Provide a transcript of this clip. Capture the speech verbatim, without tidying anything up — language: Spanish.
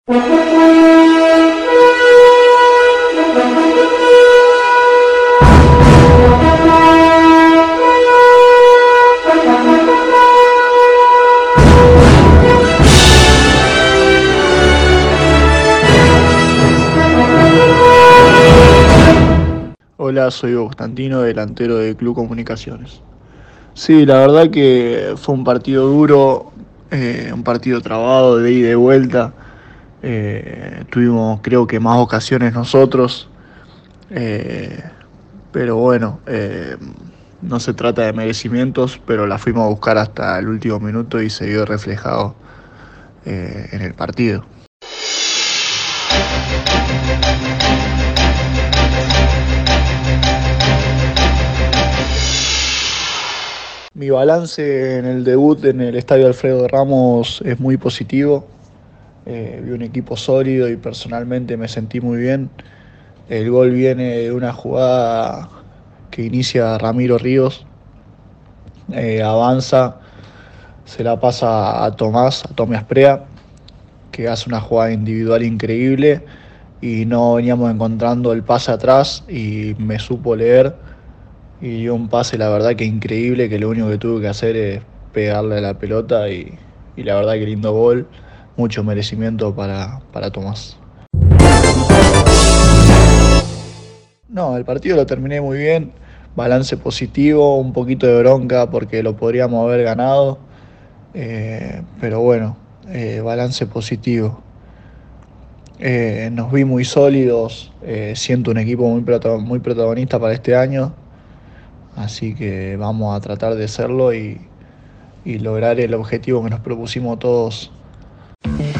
Hola, soy Constantino, delantero del Club Comunicaciones. Sí, la verdad que fue un partido duro, eh, un partido trabado de ida y de vuelta. Eh, tuvimos creo que más ocasiones nosotros, eh, pero bueno, eh, no se trata de merecimientos, pero la fuimos a buscar hasta el último minuto y se vio reflejado eh, en el partido. Mi balance en el debut en el Estadio Alfredo Ramos es muy positivo. Eh, vi un equipo sólido y personalmente me sentí muy bien. El gol viene de una jugada que inicia Ramiro Ríos, eh, avanza, se la pasa a Tomás, a Tommy Asprea, que hace una jugada individual increíble y no veníamos encontrando el pase atrás y me supo leer y dio un pase la verdad que increíble, que lo único que tuve que hacer es pegarle a la pelota y, y la verdad que lindo gol, mucho merecimiento para, para Tomás. No, el partido lo terminé muy bien, balance positivo, un poquito de bronca porque lo podríamos haber ganado, eh, pero bueno, eh, balance positivo. Eh, nos vi muy sólidos, eh, siento un equipo muy, protagon- muy protagonista para este año, así que vamos a tratar de serlo y, y lograr el objetivo que nos propusimos todos.